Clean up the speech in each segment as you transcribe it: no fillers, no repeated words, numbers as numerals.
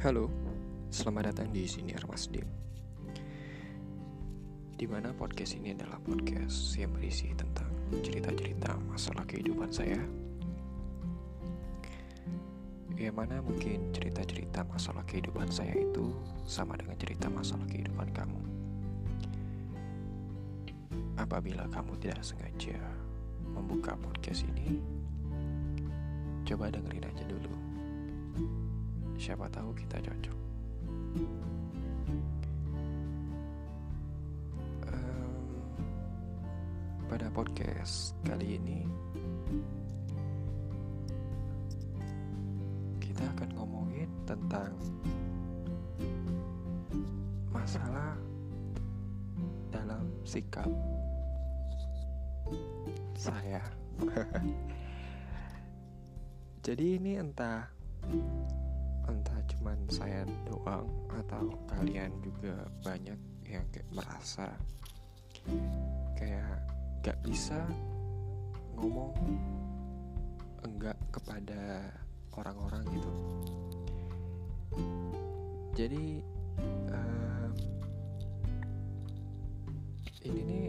Halo, selamat datang di Siniar Masdim. Di mana podcast ini adalah podcast yang berisi tentang cerita-cerita masalah kehidupan saya. Yang mana mungkin cerita-cerita masalah kehidupan saya itu sama dengan cerita masalah kehidupan kamu. Apabila kamu tidak sengaja membuka podcast ini, coba dengerin aja dulu. Siapa tahu kita cocok. Pada podcast kali ini kita akan ngomongin tentang masalah dalam sikap saya. Jadi ini entah cuman saya doang atau kalian juga banyak yang kayak merasa kayak gak bisa ngomong enggak kepada orang-orang gitu. Jadi ini nih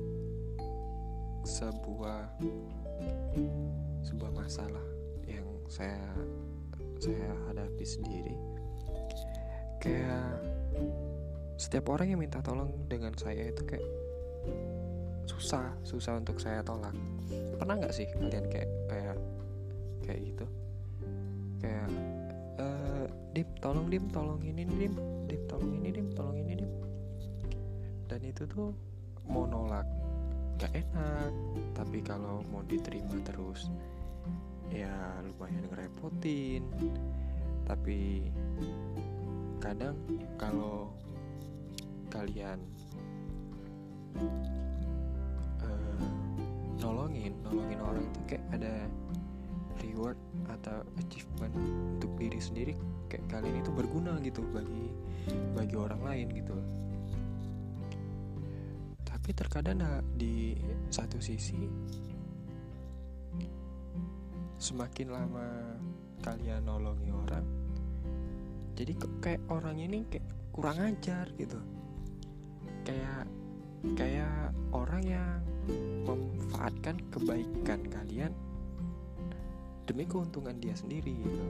sebuah masalah yang saya hadapi sendiri. Kayak setiap orang yang minta tolong dengan saya itu kayak susah untuk saya tolak. Pernah nggak sih kalian kayak gitu? Kayak Dim, tolong ini Dim, tolong ini Dim. Dan itu tuh mau nolak gak enak, tapi kalau mau diterima terus ya lumayan ngerepotin. Tapi kadang kalau kalian nolongin orang itu kayak ada reward atau achievement untuk diri sendiri, kayak kalian itu berguna gitu bagi orang lain gitu. Tapi terkadang di satu sisi semakin lama kalian nolongi orang, jadi kayak orang ini kayak kurang ajar gitu. Kayak orang yang memanfaatkan kebaikan kalian demi keuntungan dia sendiri gitu.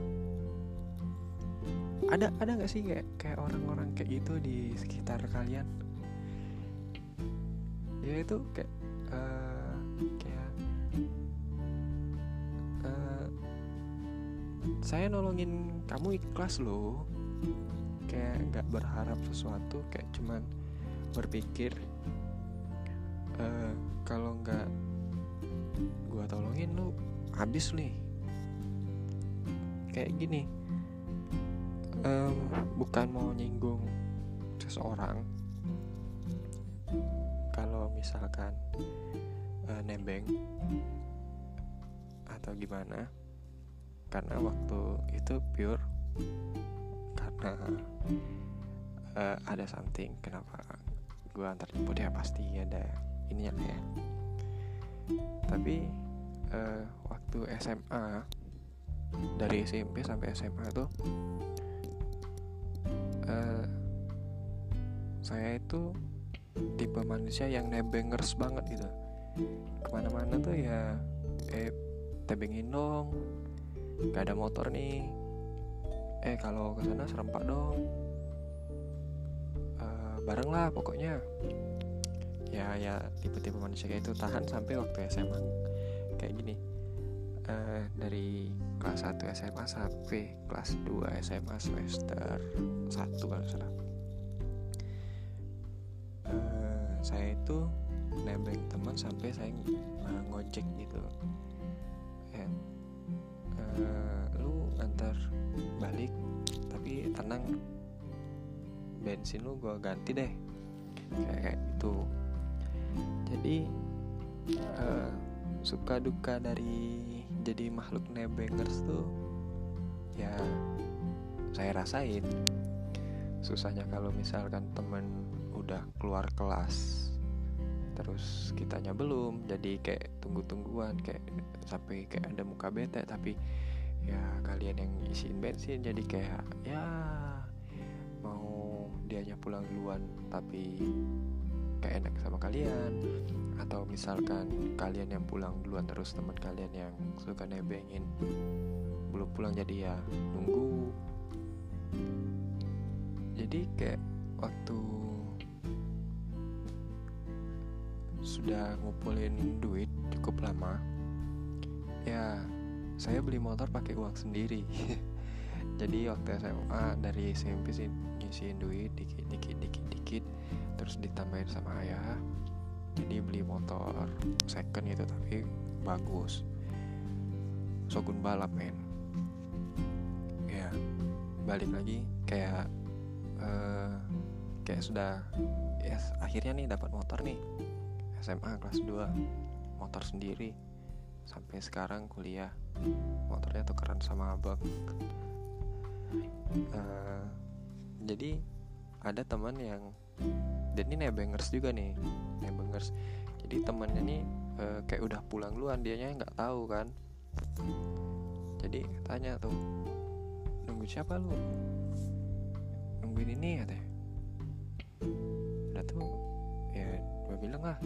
Ada nggak sih kayak orang-orang kayak gitu di sekitar kalian? Ya itu kayak saya nolongin kamu ikhlas loh, kayak nggak berharap sesuatu, kayak cuman berpikir kalau nggak gua tolongin lu habis nih. Kayak gini, bukan mau nyinggung seseorang kalau misalkan nebeng atau gimana, karena waktu itu pure karena ada something kenapa gue antar jemput, ya pasti ada ininya ya. Tapi waktu SMA, dari SMP sampai SMA tuh saya itu tipe manusia yang nebengers banget gitu. Kemana-mana tuh ya tebengin dong, gak ada motor nih, kalau kesana serempak dong, bareng lah pokoknya. Ya tipe-tipe manusia kayak itu. Tahan sampai waktu SMA kayak gini, dari kelas 1 SMA sampai kelas 2 SMA semester 1 kalau salah. Saya itu nebeng teman sampai saya ngojek gitu. Lu ngantar balik tapi tenang, bensin lu gue ganti deh, kayak gitu. Jadi suka duka dari jadi makhluk nebengers tuh ya saya rasain. Susahnya kalau misalkan temen udah keluar kelas terus kitanya belum, jadi kayak tunggu-tungguan, kayak sampai kayak ada muka bete. Tapi ya kalian yang isiin bensin, jadi kayak ya mau dianya pulang duluan tapi gak enak sama kalian, atau misalkan kalian yang pulang duluan terus teman kalian yang suka nebengin belum pulang, jadi ya nunggu. Jadi kayak waktu sudah ngumpulin duit cukup lama, ya saya beli motor pakai uang sendiri. Jadi waktu SMA dari SMP sih nyisihin duit dikit, terus ditambahin sama ayah. Jadi beli motor second gitu tapi bagus, Shogun balap men. Ya balik lagi kayak sudah yes, akhirnya nih dapat motor nih, SMA kelas 2 motor sendiri. Sampai sekarang kuliah motornya tukeran sama abang. Jadi ada teman yang dan ini nebengers juga nih, nebengers. Jadi temannya nih kayak udah pulang duluan, dianya nggak tahu kan. Jadi tanya tuh, nunggu siapa lu? Nungguin ini katanya. Udah tuh ya gue bilang lah,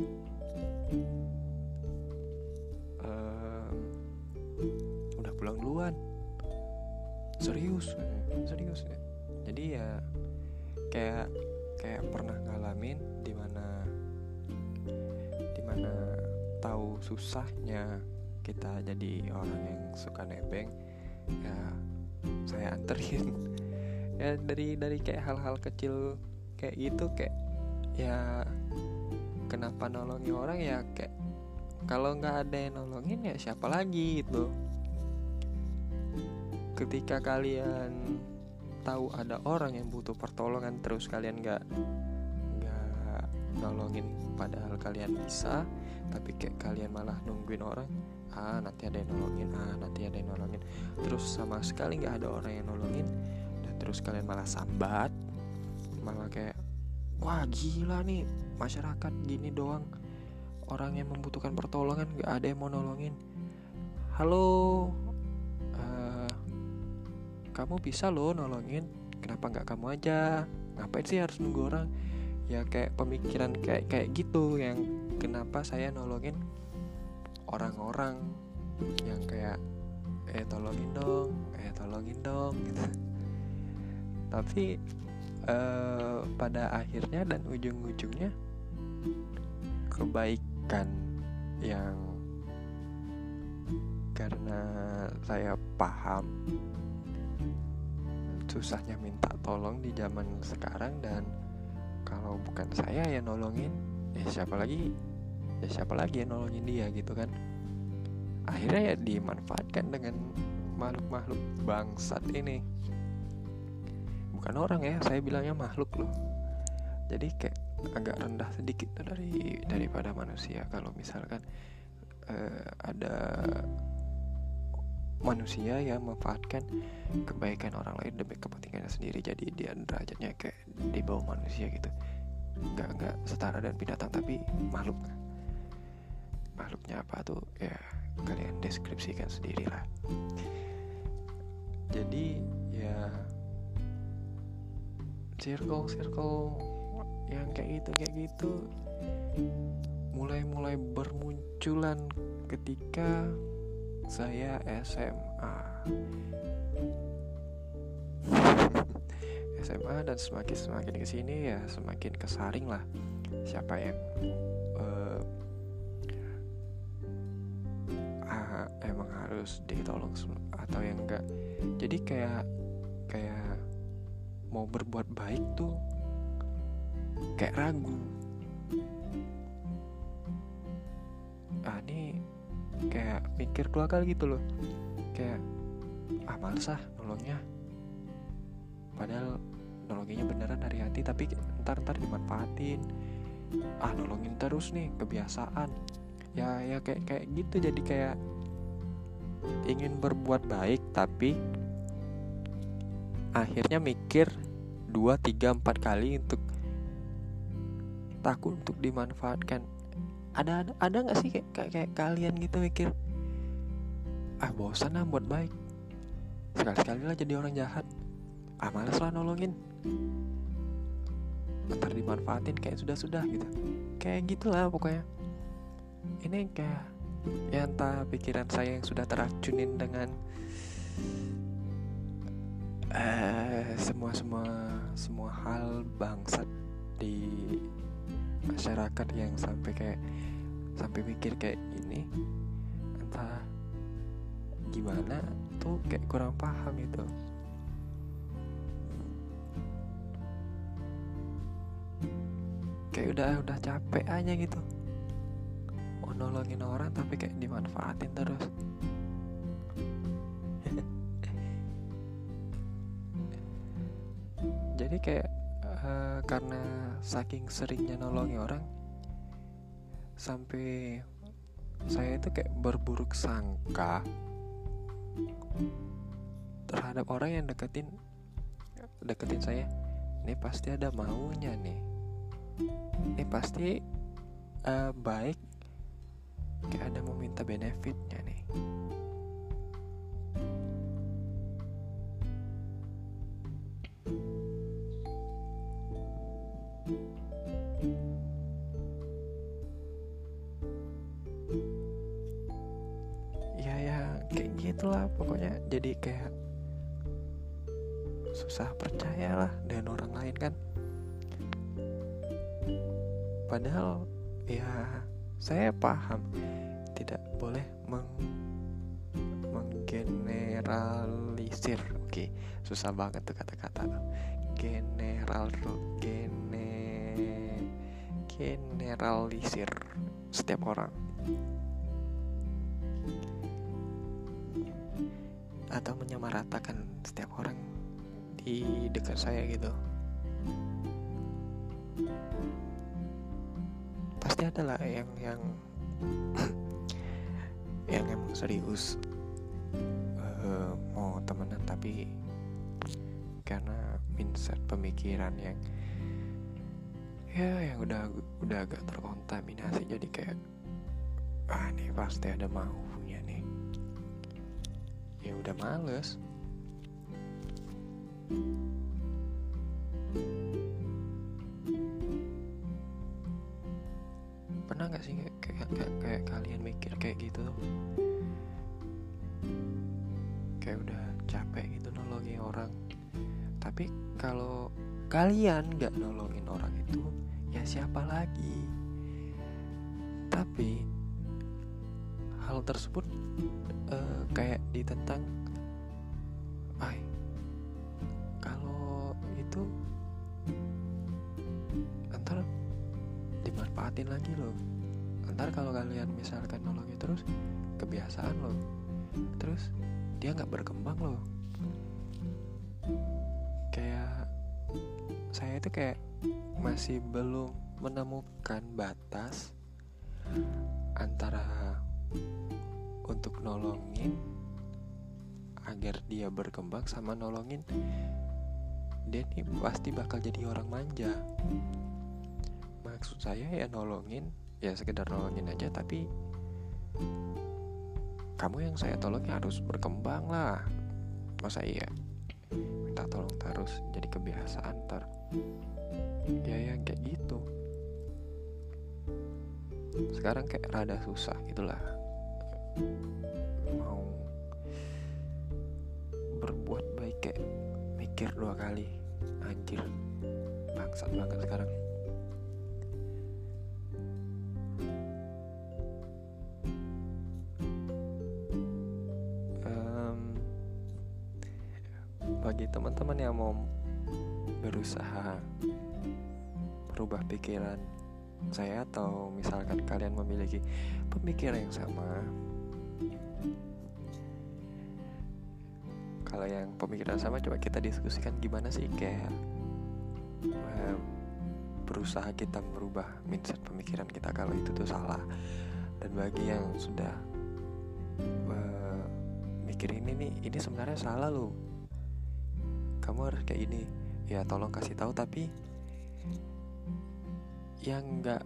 udah pulang duluan. Serius. Jadi ya kayak pernah ngalamin dimana tahu susahnya kita jadi orang yang suka nebeng, ya saya anterin. Ya dari kayak hal-hal kecil kayak gitu, kayak ya kenapa nolongin orang, ya kayak kalau nggak ada yang nolongin ya siapa lagi gitu. Ketika kalian tahu ada orang yang butuh pertolongan terus kalian nggak nolongin padahal kalian bisa, tapi kayak kalian malah nungguin orang, nanti ada yang nolongin, terus sama sekali nggak ada orang yang nolongin, dan terus kalian malah sambat, malah kayak wah gila nih masyarakat gini doang, orang yang membutuhkan pertolongan nggak ada yang mau nolongin. Halo, kamu bisa loh nolongin, kenapa nggak kamu aja, ngapain sih harus nunggu orang? Ya kayak pemikiran kayak gitu yang kenapa saya nolongin orang-orang yang kayak tolongin dong gitu. Tapi pada akhirnya dan ujung-ujungnya kebaikan yang karena saya paham susahnya minta tolong di zaman sekarang, dan kalau bukan saya yang nolongin, siapa lagi yang nolongin dia gitu kan. Akhirnya ya dimanfaatkan dengan makhluk-makhluk bangsat ini. Bukan orang ya, saya bilangnya makhluk loh. Jadi kayak agak rendah sedikit daripada manusia kalau misalkan ada manusia yang memanfaatkan kebaikan orang lain demi kepentingannya sendiri, jadi dia derajatnya kayak di bawah manusia gitu, nggak setara dan binatang, tapi makhluknya apa tuh ya kalian deskripsikan sendirilah. Jadi ya circle yang kayak gitu mulai bermunculan ketika saya SMA dan semakin kesini ya semakin kesaring lah siapa yang emang harus ditolong atau yang enggak. Jadi kayak mau berbuat baik tuh kayak ragu. Ini kayak mikir 2 kali gitu loh, kayak males nolongnya, padahal nolonginnya beneran dari hati, tapi ntar dimanfaatin. Nolongin terus nih, kebiasaan ya kayak gitu. Jadi kayak ingin berbuat baik tapi akhirnya mikir 2, 3, 4 kali untuk takut untuk dimanfaatkan. Ada nggak sih kayak kalian gitu mikir, bosan buat baik, sekali-sekali lah jadi orang jahat, males lah nolongin, ntar dimanfaatin kayak sudah gitu. Kayak gitulah pokoknya. Ini kayak ya entah pikiran saya yang sudah teracunin dengan semua hal bangsat di masyarakat yang sampai mikir kayak ini, entah gimana tuh kayak kurang paham itu. Kayak udah capek aja gitu mau nolongin orang tapi kayak dimanfaatin terus. Jadi kayak karena saking seringnya nolongin orang, sampai saya itu kayak berburuk sangka terhadap orang yang deketin saya. Ini pasti ada maunya nih, ini pasti baik, kayak ada mau minta benefitnya nih. Ya kayak gitulah pokoknya. Jadi kayak susah percayalah dengan orang lain kan. Padahal ya saya paham tidak boleh menggeneralisir. Oke, susah banget tuh kata-kata tuh. Generalisir setiap orang atau menyamaratakan setiap orang di dekat saya gitu. Pasti ada lah yang yang emang serius mau temenan, tapi karena mindset pemikiran yang udah agak terkontaminasi, jadi kayak nih pasti ada maunya nih. Ya udah males. Pernah gak sih kayak kalian mikir kayak gitu tuh? Kayak udah capek gitu nolongin orang, tapi kalau kalian gak nolongin orang itu, ya siapa lagi? Tapi hal tersebut kayak ditentang. Kalau itu ntar dimanfaatin lagi loh. Ntar kalau kalian misalkan nolongin terus, kebiasaan loh, terus dia gak berkembang loh. Kayak saya itu kayak masih belum menemukan batas antara untuk nolongin agar dia berkembang sama nolongin dia nih pasti bakal jadi orang manja. Maksud saya ya nolongin, ya sekedar nolongin aja, tapi kamu yang saya tolongnya harus berkembang lah. Masa iya minta tolong terus jadi kebiasaan ntar ya kayak gitu. Sekarang kayak rada susah gitulah mau berbuat baik, kayak mikir 2 kali. Anjir, bangsat banget sekarang. Bagi teman-teman yang mau berusaha berubah pikiran saya, atau misalkan kalian memiliki pemikiran yang sama, kalau yang pemikiran sama coba kita diskusikan gimana sih kayak berusaha kita merubah mindset pemikiran kita kalau itu tuh salah. Dan bagi yang sudah mikir ini sebenarnya salah loh, kamu harus kayak ini, ya tolong kasih tahu, tapi yang nggak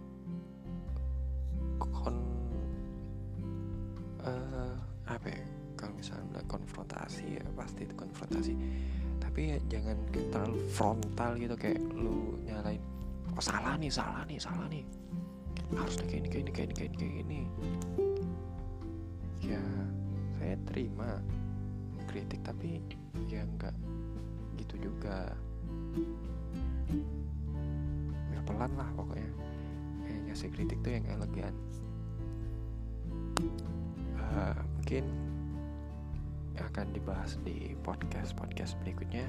kalau misalnya konfrontasi, ya pasti itu konfrontasi, tapi tapi ya jangan terlalu frontal gitu, kayak lu nyalain, oh salah nih, harusnya kayak gini. Ya saya terima kritik, tapi ya nggak gitu juga, ya pelan lah pokoknya. Kayak ngasih kritik tuh yang elegan. Mungkin akan dibahas di podcast berikutnya.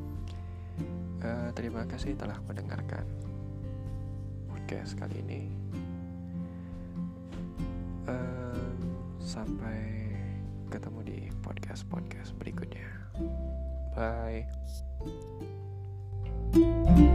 Terima kasih telah mendengarkan podcast kali ini. Sampai ketemu di podcast berikutnya. Bye.